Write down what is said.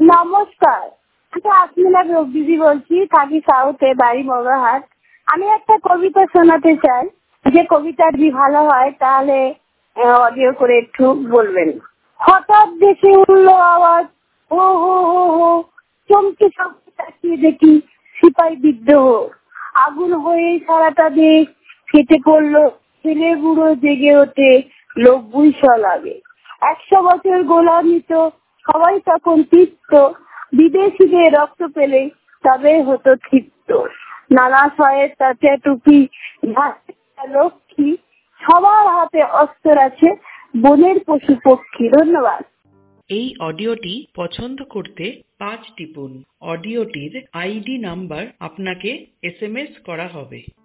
নমস্কার, আমি আসমিনা দিদি বলছি, থাকি সাউথে, বাড়ি মগাহাট। আমি একটা কবিতা শোনাতে চাই। যে কবিতা যদি ভালো হয় তাহলে অডিও করে একটু বলবেন। হঠাৎ দেশে উঠল আওয়াজ, হো হো হো হো, চমকে চমকে তাকিয়ে দেখি সিপাহী বিদ্রোহ। আগুন হয়ে সারাটা দেশ ফেটে পড়লো, ছেলে বুড়ো জেগে ওঠে, লোক বুঝা লাগে। 100 বছর গোলামিত সবাই তখন তৃপ্ত, বিদেশিদের রক্ত পেলে তবে হতো তৃপ্ত। নানা শয়ের তাতে টুপি, লক্ষ্মী, সবার হাতে অস্ত্র আছে, বনের পশু পক্ষী। ধন্যবাদ। এই অডিওটি পছন্দ করতে 5 টিপুন। অডিওটির আইডি নাম্বার আপনাকে SMS করা হবে।